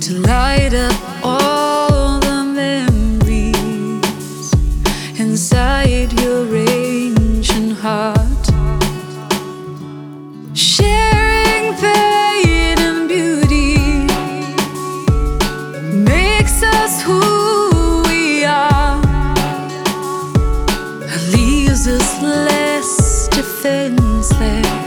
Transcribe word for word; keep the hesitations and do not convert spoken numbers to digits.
to light up all the memories inside your ancient heart, sharing pain and beauty makes us who we are, leaves us less defenseless.